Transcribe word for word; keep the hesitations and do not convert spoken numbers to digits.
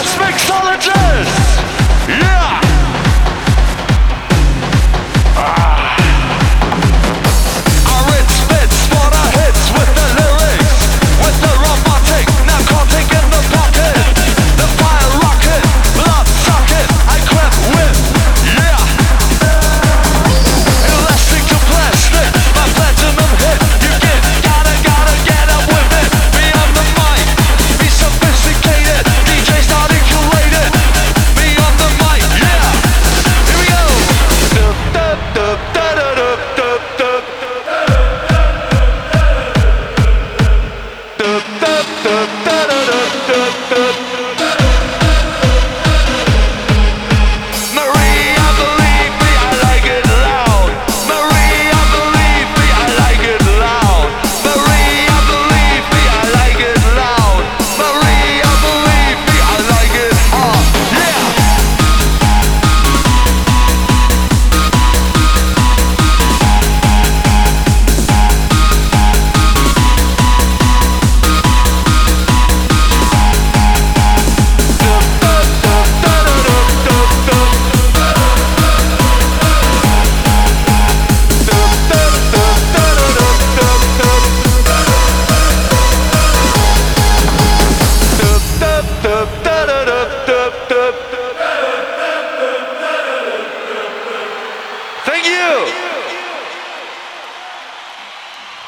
best mixologists. Yeah. Ah. I read spits for the hits with the lyrics, with the robotic narcotic in the pocket, the fire rocket, blood socket, I crept with, yeah. Elastic to plastic, my platinum hit. You get, gotta, gotta get up with it. Be on the mic, be sophisticated. D Js articulated. Be on the mic, yeah. Here we go. Dup, dup, dup, da, da, dup, dup, dup. Dup, dup, dup, da, da, dup, dup, dup.